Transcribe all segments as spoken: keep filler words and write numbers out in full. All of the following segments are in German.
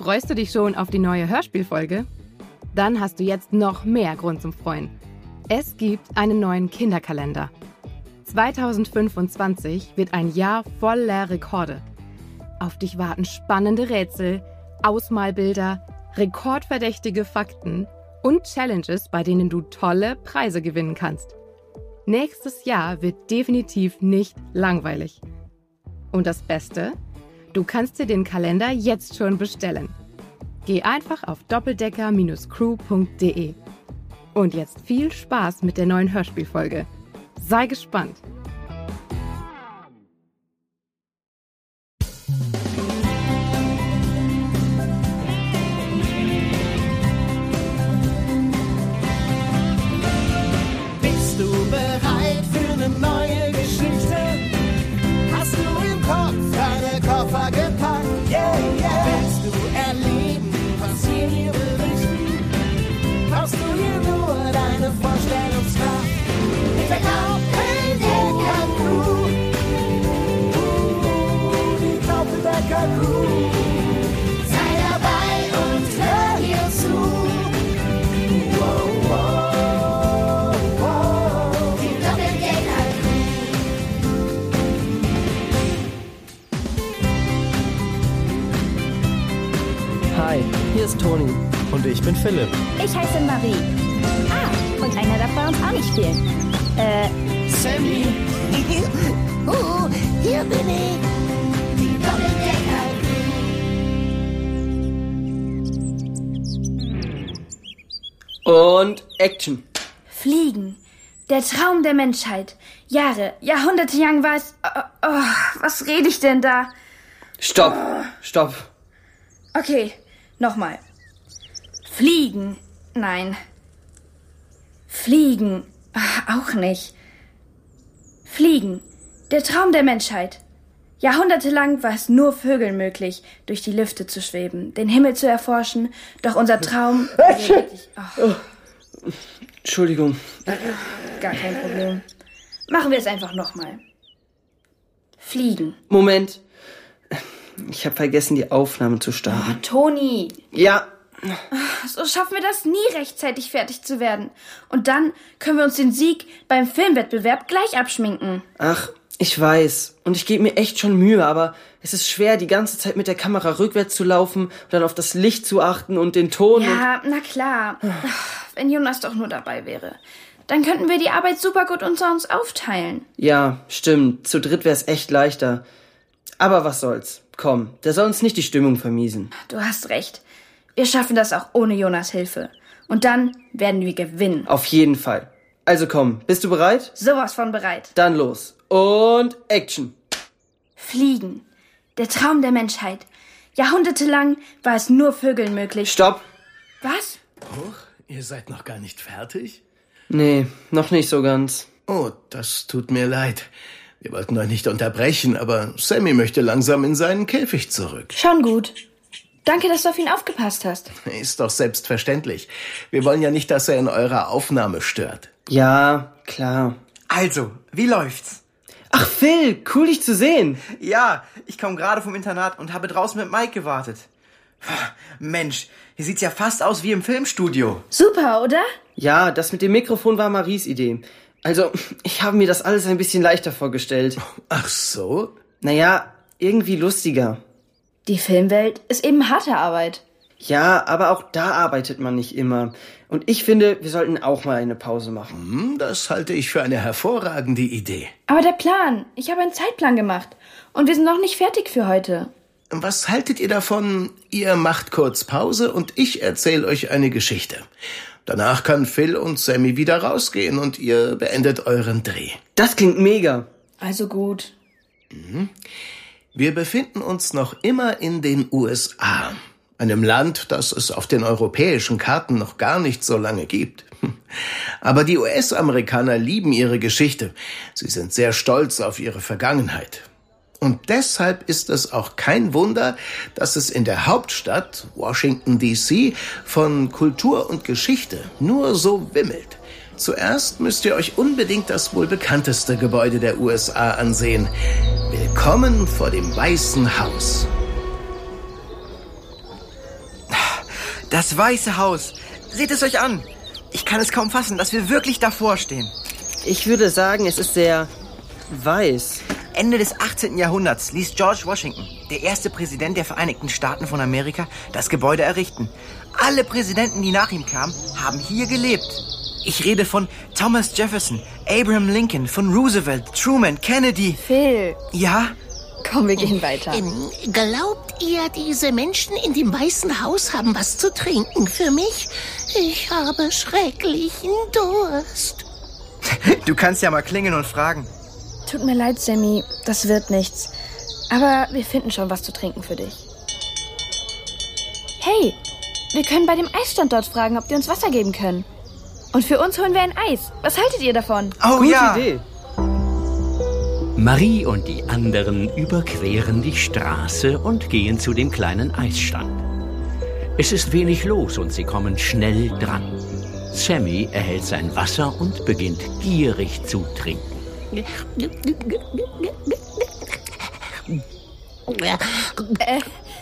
Freust du dich schon auf die neue Hörspielfolge? Dann hast du jetzt noch mehr Grund zum Freuen. Es gibt einen neuen Kinderkalender. zwanzig fünfundzwanzig wird ein Jahr voller Rekorde. Auf dich warten spannende Rätsel, Ausmalbilder, rekordverdächtige Fakten und Challenges, bei denen du tolle Preise gewinnen kannst. Nächstes Jahr wird definitiv nicht langweilig. Und das Beste? Du kannst dir den Kalender jetzt schon bestellen. Geh einfach auf doppeldecker Bindestrich crew punkt de. Und jetzt viel Spaß mit der neuen Hörspielfolge. Sei gespannt! Bist du bereit für eine neue Geschichte? Hast du im Kopf deine Koffer gepackt? Yeah, yeah. Willst du erleben, was wir hier berichten? Brauchst du hier nur deine Vorstellungskraft? Mit der Doppeldecker Crew. Uh, die Doppeldecker Crew. Sei dabei und hör hier zu. Wow, wow, wow. Die Doppeldecker Crew. Hi, hier ist Toni. Und ich bin Philipp. Ich heiße Marie. Ah, und einer darf bei uns auch nicht fehlen. Äh, Sammy. Oh, hier bin ich. Die Doppeldecker Crew. Und Action. Fliegen. Der Traum der Menschheit. Jahre, Jahrhunderte lang war es... Oh, oh, was rede ich denn da? Stopp, stopp. Okay, nochmal. Fliegen. Nein. Fliegen. Ach, auch nicht. Fliegen. Der Traum der Menschheit. Jahrhundertelang war es nur Vögeln möglich, durch die Lüfte zu schweben, den Himmel zu erforschen, doch unser Traum... wirklich, oh. Entschuldigung. Gar kein Problem. Machen wir es einfach nochmal. Fliegen. Moment. Ich habe vergessen, die Aufnahme zu starten. Oh, Toni. Ja. So schaffen wir das nie, rechtzeitig fertig zu werden. Und dann können wir uns den Sieg beim Filmwettbewerb gleich abschminken. Ach, ich weiß. Und ich gebe mir echt schon Mühe, aber es ist schwer, die ganze Zeit mit der Kamera rückwärts zu laufen und dann auf das Licht zu achten und den Ton. Ja, na klar. Wenn Jonas doch nur dabei wäre. Dann könnten wir die Arbeit super gut unter uns aufteilen. Ja, stimmt. Zu dritt wäre es echt leichter. Aber was soll's. Komm, der soll uns nicht die Stimmung vermiesen. Du hast recht. Wir schaffen das auch ohne Jonas Hilfe. Und dann werden wir gewinnen. Auf jeden Fall. Also komm, bist du bereit? Sowas von bereit. Dann los. Und Action. Fliegen. Der Traum der Menschheit. Jahrhundertelang war es nur Vögeln möglich. Stopp. Was? Huch, ihr seid noch gar nicht fertig? Nee, noch nicht so ganz. Oh, das tut mir leid. Wir wollten euch nicht unterbrechen, aber Sammy möchte langsam in seinen Käfig zurück. Schon gut. Danke, dass du auf ihn aufgepasst hast. Ist doch selbstverständlich. Wir wollen ja nicht, dass er in eurer Aufnahme stört. Ja, klar. Also, wie läuft's? Ach Phil, cool dich zu sehen. Ja, ich komme gerade vom Internat und habe draußen mit Mike gewartet. Mensch, hier sieht's ja fast aus wie im Filmstudio. Super, oder? Ja, das mit dem Mikrofon war Maries Idee. Also, ich habe mir das alles ein bisschen leichter vorgestellt. Ach so? Naja, irgendwie lustiger. Die Filmwelt ist eben harte Arbeit. Ja, aber auch da arbeitet man nicht immer. Und ich finde, wir sollten auch mal eine Pause machen. Hm, das halte ich für eine hervorragende Idee. Aber der Plan. Ich habe einen Zeitplan gemacht. Und wir sind noch nicht fertig für heute. Was haltet ihr davon? Ihr macht kurz Pause und ich erzähle euch eine Geschichte. Danach kann Phil und Sammy wieder rausgehen und ihr beendet euren Dreh. Das klingt mega. Also gut. Mhm. Wir befinden uns noch immer in den U S A, einem Land, das es auf den europäischen Karten noch gar nicht so lange gibt. Aber die U S-Amerikaner lieben ihre Geschichte. Sie sind sehr stolz auf ihre Vergangenheit. Und deshalb ist es auch kein Wunder, dass es in der Hauptstadt, Washington D C, von Kultur und Geschichte nur so wimmelt. Zuerst müsst ihr euch unbedingt das wohl bekannteste Gebäude der U S A ansehen. Willkommen vor dem Weißen Haus. Das Weiße Haus. Seht es euch an. Ich kann es kaum fassen, dass wir wirklich davor stehen. Ich würde sagen, es ist sehr weiß. Ende des achtzehnten Jahrhunderts ließ George Washington, der erste Präsident der Vereinigten Staaten von Amerika, das Gebäude errichten. Alle Präsidenten, die nach ihm kamen, haben hier gelebt. Ich rede von Thomas Jefferson, Abraham Lincoln, von Roosevelt, Truman, Kennedy. Phil, Ja? komm, wir gehen weiter. Ähm, glaubt ihr, diese Menschen in dem Weißen Haus haben was zu trinken für mich? Ich habe schrecklichen Durst. Du kannst ja mal klingeln und fragen. Tut mir leid, Sammy, das wird nichts. Aber wir finden schon was zu trinken für dich. Hey, wir können bei dem Eisstand dort fragen, ob die uns Wasser geben können. Und für uns holen wir ein Eis. Was haltet ihr davon? Oh Gute ja. Idee. Marie und die anderen überqueren die Straße und gehen zu dem kleinen Eisstand. Es ist wenig los und sie kommen schnell dran. Sammy erhält sein Wasser und beginnt gierig zu trinken. Äh.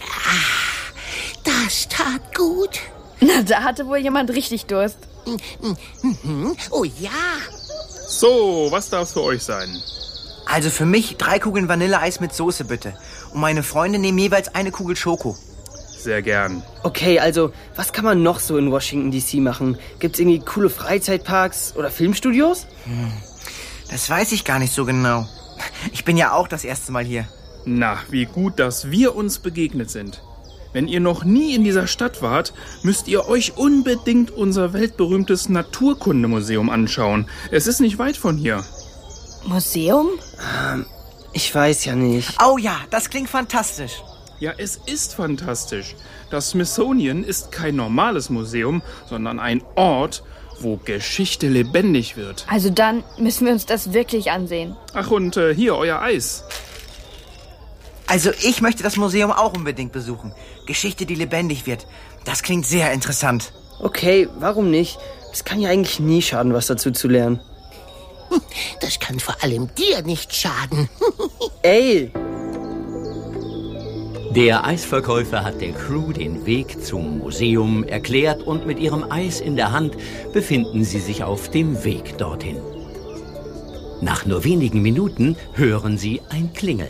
Das tat gut. Na, da hatte wohl jemand richtig Durst. Oh ja. So, was darf's für euch sein? Also für mich drei Kugeln Vanilleeis mit Soße bitte. Und meine Freunde nehmen jeweils eine Kugel Schoko. Sehr gern. Okay, also, was kann man noch so in Washington D C machen? Gibt's irgendwie coole Freizeitparks oder Filmstudios? Hm, das weiß ich gar nicht so genau. Ich bin ja auch das erste Mal hier. Na, wie gut, dass wir uns begegnet sind. Wenn ihr noch nie in dieser Stadt wart, müsst ihr euch unbedingt unser weltberühmtes Naturkundemuseum anschauen. Es ist nicht weit von hier. Museum? Ähm, ich weiß ja nicht. Oh ja, das klingt fantastisch. Ja, es ist fantastisch. Das Smithsonian ist kein normales Museum, sondern ein Ort, wo Geschichte lebendig wird. Also dann müssen wir uns das wirklich ansehen. Ach, und äh, hier, euer Eis. Also ich möchte das Museum auch unbedingt besuchen. Geschichte, die lebendig wird. Das klingt sehr interessant. Okay, warum nicht? Es kann ja eigentlich nie schaden, was dazu zu lernen. Das kann vor allem dir nicht schaden. Ey! Der Eisverkäufer hat der Crew den Weg zum Museum erklärt und mit ihrem Eis in der Hand befinden sie sich auf dem Weg dorthin. Nach nur wenigen Minuten hören sie ein Klingeln.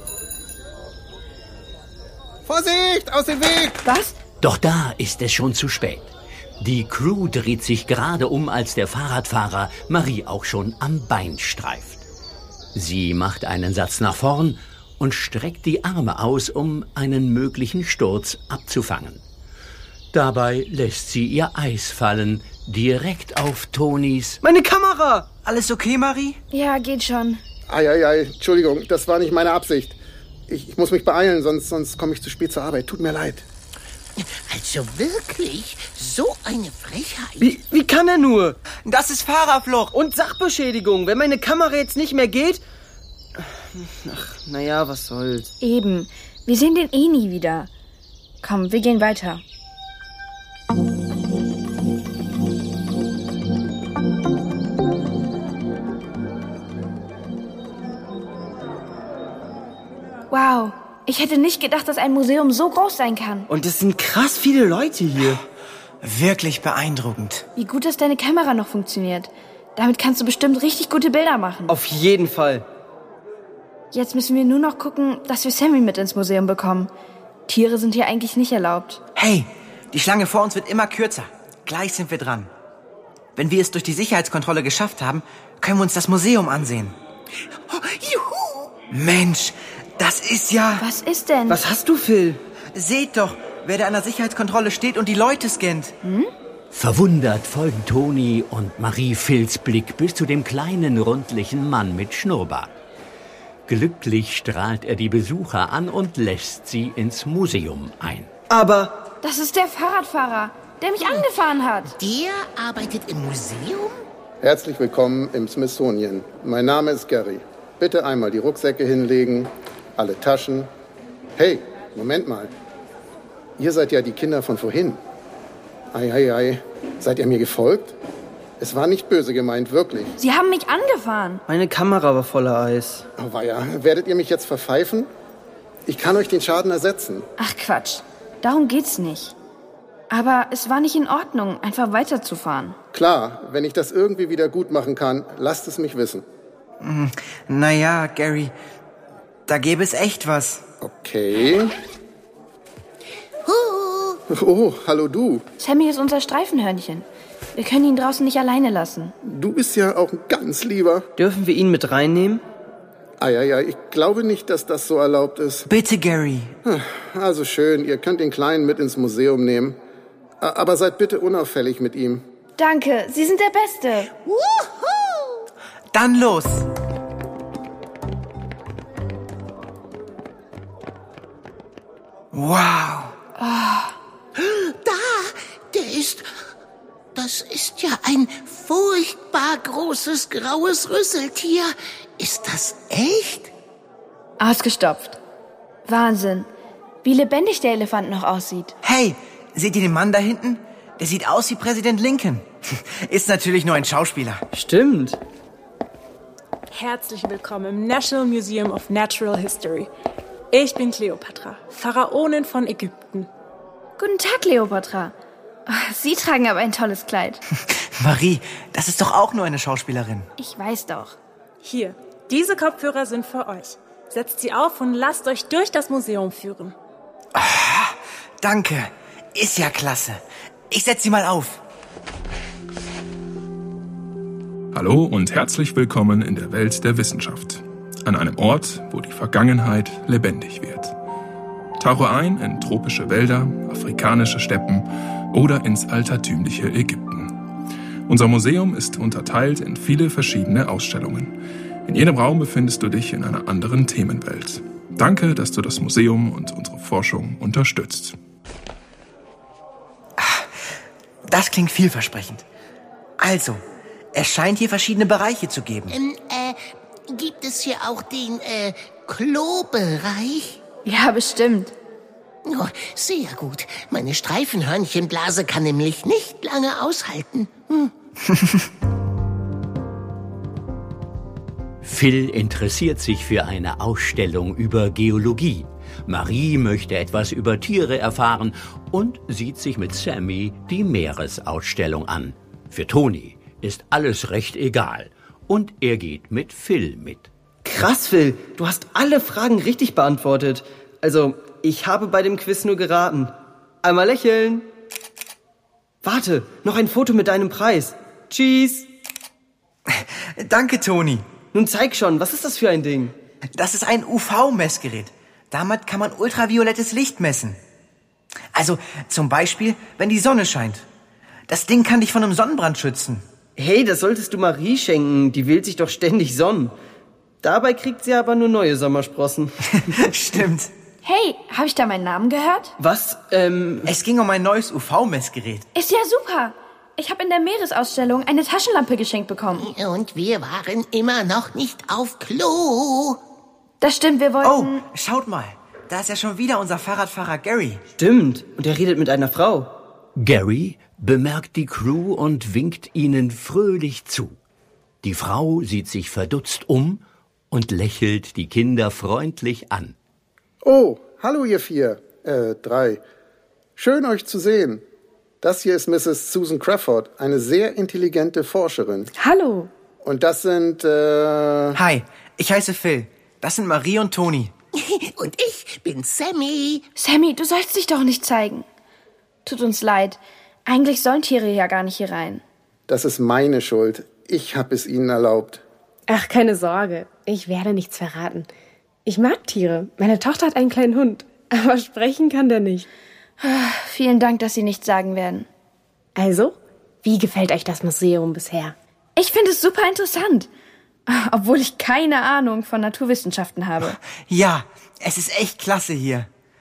Vorsicht, aus dem Weg! Was? Doch da ist es schon zu spät. Die Crew dreht sich gerade um, als der Fahrradfahrer Marie auch schon am Bein streift. Sie macht einen Satz nach vorn und streckt die Arme aus, um einen möglichen Sturz abzufangen. Dabei lässt sie ihr Eis fallen, direkt auf Tonys... Meine Kamera! Alles okay, Marie? Ja, geht schon. Eieiei, Entschuldigung, das war nicht meine Absicht. Ich, ich muss mich beeilen, sonst, sonst komme ich zu spät zur Arbeit. Tut mir leid. Also wirklich, so eine Frechheit. Wie, wie kann er nur? Das ist Fahrerflucht. Und Sachbeschädigung. Wenn meine Kamera jetzt nicht mehr geht... Ach, naja, was soll's. Eben. Wir sehen den eh nie wieder. Komm, wir gehen weiter. Wow. Ich hätte nicht gedacht, dass ein Museum so groß sein kann. Und es sind krass viele Leute hier. Wirklich beeindruckend. Wie gut, dass deine Kamera noch funktioniert. Damit kannst du bestimmt richtig gute Bilder machen. Auf jeden Fall. Jetzt müssen wir nur noch gucken, dass wir Sammy mit ins Museum bekommen. Tiere sind hier eigentlich nicht erlaubt. Hey, die Schlange vor uns wird immer kürzer. Gleich sind wir dran. Wenn wir es durch die Sicherheitskontrolle geschafft haben, können wir uns das Museum ansehen. Oh, juhu! Mensch, das ist ja... Was ist denn? Was hast du, Phil? Seht doch, wer da an der Sicherheitskontrolle steht und die Leute scannt. Hm? Verwundert folgen Toni und Marie Phils Blick bis zu dem kleinen, rundlichen Mann mit Schnurrbart. Glücklich strahlt er die Besucher an und lässt sie ins Museum ein. Aber... Das ist der Fahrradfahrer, der mich angefahren hat. Der arbeitet im Museum? Herzlich willkommen im Smithsonian. Mein Name ist Gary. Bitte einmal die Rucksäcke hinlegen, alle Taschen. Hey, Moment mal. Ihr seid ja die Kinder von vorhin. Ei, ei, ei. Seid ihr mir gefolgt? Es war nicht böse gemeint, wirklich. Sie haben mich angefahren. Meine Kamera war voller Eis. Oh weia, werdet ihr mich jetzt verpfeifen? Ich kann euch den Schaden ersetzen. Ach Quatsch, darum geht's nicht. Aber es war nicht in Ordnung, einfach weiterzufahren. Klar, wenn ich das irgendwie wieder gut machen kann, lasst es mich wissen. Hm, naja, Gary, da gäbe es echt was. Okay. Oh, hallo du. Sammy ist unser Streifenhörnchen. Wir können ihn draußen nicht alleine lassen. Du bist ja auch ein ganz lieber. Dürfen wir ihn mit reinnehmen? Ah ja, ja, ich glaube nicht, dass das so erlaubt ist. Bitte, Gary. Also schön, ihr könnt den Kleinen mit ins Museum nehmen. Aber seid bitte unauffällig mit ihm. Danke, Sie sind der Beste. Wuhu! Dann los. Wow. Oh. Da, der ist... Das ist ja ein furchtbar großes, graues Rüsseltier. Ist das echt? Ausgestopft. Wahnsinn. Wie lebendig der Elefant noch aussieht. Hey, seht ihr den Mann da hinten? Der sieht aus wie Präsident Lincoln. Ist natürlich nur ein Schauspieler. Stimmt. Herzlich willkommen im National Museum of Natural History. Ich bin Kleopatra, Pharaonin von Ägypten. Guten Tag, Kleopatra. Sie tragen aber ein tolles Kleid. Marie, das ist doch auch nur eine Schauspielerin. Ich weiß doch. Hier, diese Kopfhörer sind für euch. Setzt sie auf und lasst euch durch das Museum führen. Ah, danke. Ist ja klasse. Ich setz sie mal auf. Hallo und herzlich willkommen in der Welt der Wissenschaft. An einem Ort, wo die Vergangenheit lebendig wird. Tauche ein in tropische Wälder, afrikanische Steppen oder ins altertümliche Ägypten. Unser Museum ist unterteilt in viele verschiedene Ausstellungen. In jedem Raum befindest du dich in einer anderen Themenwelt. Danke, dass du das Museum und unsere Forschung unterstützt. Das klingt vielversprechend. Also, es scheint hier verschiedene Bereiche zu geben. Ähm, äh, gibt es hier auch den, äh, Klo-Bereich? Ja, bestimmt. Oh, sehr gut. Meine Streifenhörnchenblase kann nämlich nicht lange aushalten. Hm. Phil interessiert sich für eine Ausstellung über Geologie. Marie möchte etwas über Tiere erfahren und sieht sich mit Sammy die Meeresausstellung an. Für Toni ist alles recht egal und er geht mit Phil mit. Krass, Phil, du hast alle Fragen richtig beantwortet. Also, ich habe bei dem Quiz nur geraten. Einmal lächeln. Warte, noch ein Foto mit deinem Preis. Tschüss. Danke, Toni. Nun zeig schon, was ist das für ein Ding? Das ist ein U V-Messgerät. Damit kann man ultraviolettes Licht messen. Also zum Beispiel, wenn die Sonne scheint. Das Ding kann dich von einem Sonnenbrand schützen. Hey, das solltest du Marie schenken. Die will sich doch ständig sonnen. Dabei kriegt sie aber nur neue Sommersprossen. Stimmt. Hey, habe ich da meinen Namen gehört? Was? Ähm... Es ging um ein neues U V-Messgerät. Ist ja super. Ich habe in der Meeresausstellung eine Taschenlampe geschenkt bekommen. Und wir waren immer noch nicht auf Klo. Das stimmt, wir wollten... Oh, schaut mal. Da ist ja schon wieder unser Fahrradfahrer Gary. Stimmt. Und er redet mit einer Frau. Gary bemerkt die Crew und winkt ihnen fröhlich zu. Die Frau sieht sich verdutzt um und lächelt die Kinder freundlich an. Oh, hallo ihr vier. Äh, drei. Schön euch zu sehen. Das hier ist Misses Susan Crawford, eine sehr intelligente Forscherin. Hallo. Und das sind, äh... Hi, ich heiße Phil. Das sind Marie und Toni. Und ich bin Sammy. Sammy, du sollst dich doch nicht zeigen. Tut uns leid. Eigentlich sollen Tiere ja gar nicht hier rein. Das ist meine Schuld. Ich habe es ihnen erlaubt. Ach, keine Sorge. Ich werde nichts verraten. Ich mag Tiere. Meine Tochter hat einen kleinen Hund. Aber sprechen kann der nicht. Vielen Dank, dass Sie nichts sagen werden. Also, wie gefällt euch das Museum bisher? Ich finde es super interessant. Obwohl ich keine Ahnung von Naturwissenschaften habe. Ja, es ist echt klasse hier.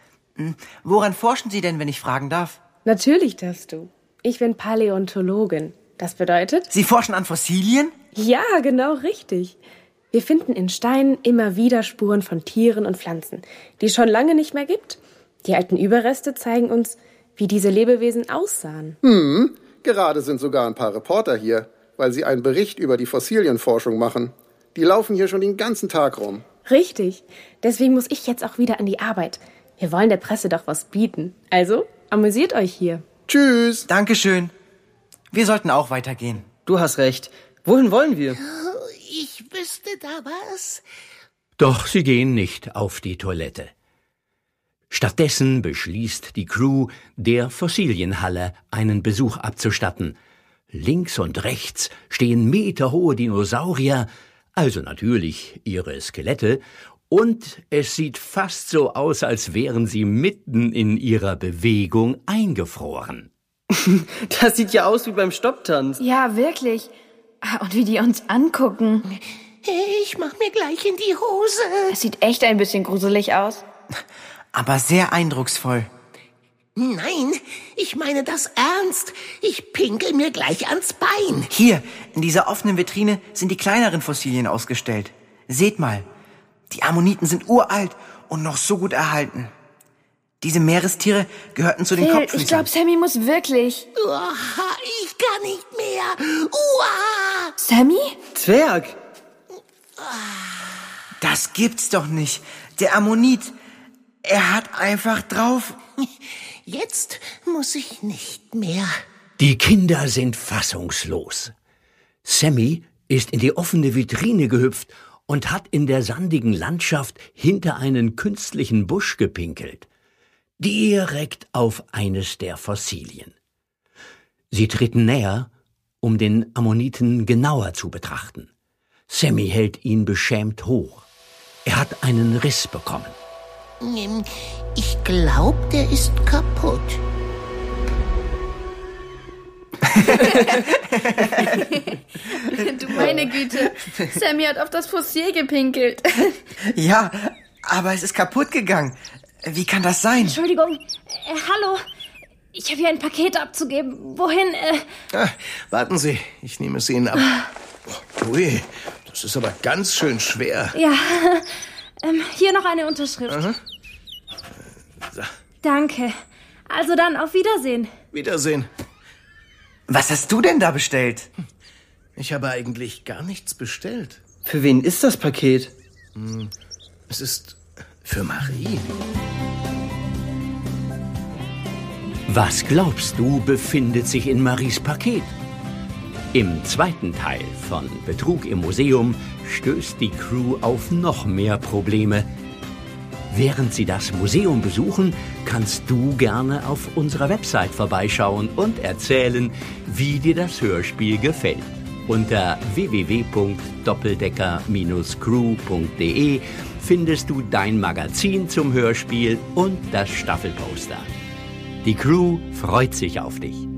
Woran forschen Sie denn, wenn ich fragen darf? Natürlich darfst du. Ich bin Paläontologin. Das bedeutet? Sie forschen an Fossilien? Ja, genau richtig. Wir finden in Steinen immer wieder Spuren von Tieren und Pflanzen, die es schon lange nicht mehr gibt. Die alten Überreste zeigen uns, wie diese Lebewesen aussahen. Hm, gerade sind sogar ein paar Reporter hier, weil sie einen Bericht über die Fossilienforschung machen. Die laufen hier schon den ganzen Tag rum. Richtig. Deswegen muss ich jetzt auch wieder an die Arbeit. Wir wollen der Presse doch was bieten. Also, amüsiert euch hier. Tschüss. Dankeschön. Wir sollten auch weitergehen. Du hast recht. Wohin wollen wir? Ich wüsste da was. Doch sie gehen nicht auf die Toilette. Stattdessen beschließt die Crew, der Fossilienhalle einen Besuch abzustatten. Links und rechts stehen meterhohe Dinosaurier, also natürlich ihre Skelette, und es sieht fast so aus, als wären sie mitten in ihrer Bewegung eingefroren. Das sieht ja aus wie beim Stopptanz. Ja, wirklich. Und wie die uns angucken. Ich mach mir gleich in die Hose. Es sieht echt ein bisschen gruselig aus. Aber sehr eindrucksvoll. Nein, ich meine das ernst. Ich pinkel mir gleich ans Bein. Hier, in dieser offenen Vitrine sind die kleineren Fossilien ausgestellt. Seht mal, die Ammoniten sind uralt und noch so gut erhalten. Diese Meerestiere gehörten zu den Phil, Kopffüßern. ich glaube, Sammy muss wirklich. Uah, ich kann nicht mehr. Uah. Sammy? Zwerg! Das gibt's doch nicht. Der Ammonit, er hat einfach drauf. Jetzt muss ich nicht mehr. Die Kinder sind fassungslos. Sammy ist in die offene Vitrine gehüpft und hat in der sandigen Landschaft hinter einen künstlichen Busch gepinkelt. Direkt auf eines der Fossilien. Sie treten näher, um den Ammoniten genauer zu betrachten. Sammy hält ihn beschämt hoch. Er hat einen Riss bekommen. Ich glaube, der ist kaputt. Du meine Güte, Sammy hat auf das Fossil gepinkelt. Ja, aber es ist kaputt gegangen. Wie kann das sein? Entschuldigung, äh, hallo. Ich habe hier ein Paket abzugeben. Wohin? Äh... Ah, warten Sie, ich nehme es Ihnen ab. Ui, das ist aber ganz schön schwer. Ja, ähm, hier noch eine Unterschrift. Aha. So. Danke. Also dann, auf Wiedersehen. Wiedersehen. Was hast du denn da bestellt? Ich habe eigentlich gar nichts bestellt. Für wen ist das Paket? Es ist für Marie. Was glaubst du, befindet sich in Maries Paket? Im zweiten Teil von Betrug im Museum stößt die Crew auf noch mehr Probleme. Während sie das Museum besuchen, kannst du gerne auf unserer Website vorbeischauen und erzählen, wie dir das Hörspiel gefällt. Unter w w w punkt doppeldecker Bindestrich crew punkt de findest du dein Magazin zum Hörspiel und das Staffelposter. Die Crew freut sich auf dich.